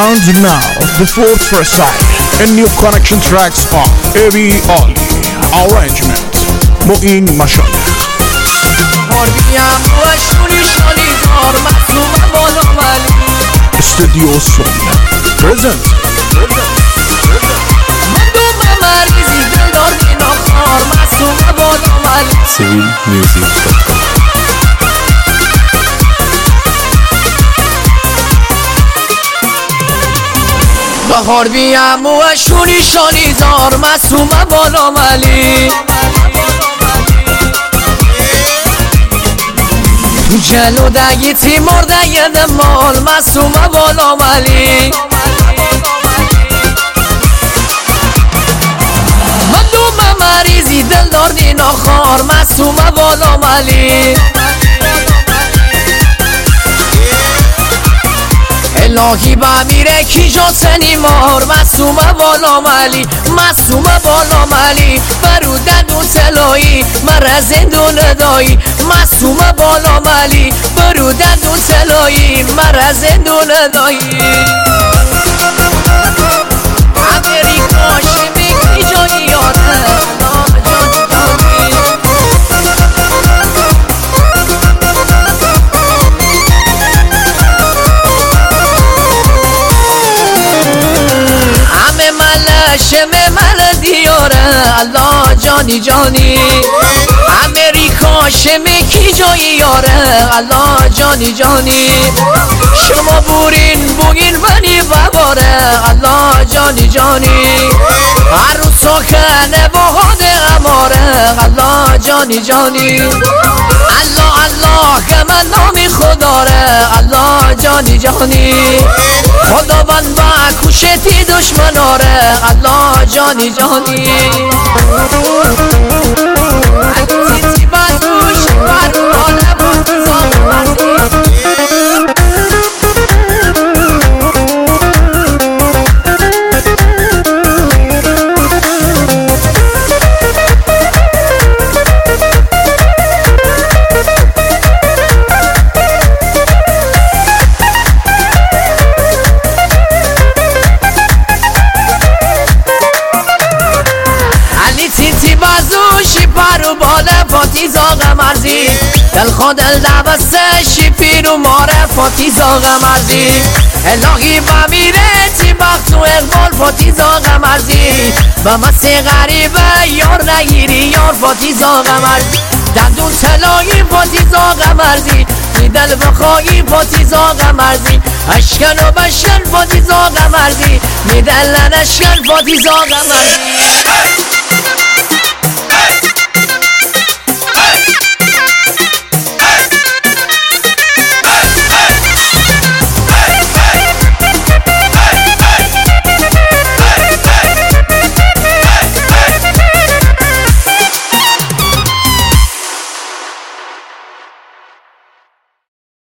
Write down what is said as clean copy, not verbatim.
And now, the fourth first side, and new connection tracks of Evi Ali, arrangement, Moin Mashallah. Studio Soul, present. civilmusic.com. بهار بیم و شونی شانی دار معصوم بالا ملی جلو دگی تی مرده یدم مال معصوم بالا ملی مدوم مریضی دل داردی ناخار معصوم بالا ملی الهی با میره کی جا سنی مار معصوم بالا ملی معصوم بالا ملی برودن و تلایی مرز دون دایی معصوم بالا ملی برودن و تلایی مرز دون دایی امریکا شمی کی جایی یاره شمه مل دیاره الله جانی جانی امریکا شمه کی جایی یاره الله جانی جانی شما بوگین منی بباره الله جانی جانی عروسا کنه بهاد اماره الله جانی جانی الله الله که من نامی خداره الله جانی جانی خداوند با کشتی دشمناره الله جانی جانی تیتی بدوش بدوانه بود فاتی زاغ مرزی دل خود دل شی پیرو ماره فاتی زاغ مرزی الهی با میره تی بخت و اقبال فاتی زاغ مرزی با مسی غریبه یار نگیری یار فاتی زاغ مرزی دندون تلایی فاتی زاغ مرزی دل بخوایی فاتی زاغ مرزی اشکن و بشکن فاتی زاغ مرزی میدل نشکن فاتی زاغ مرزی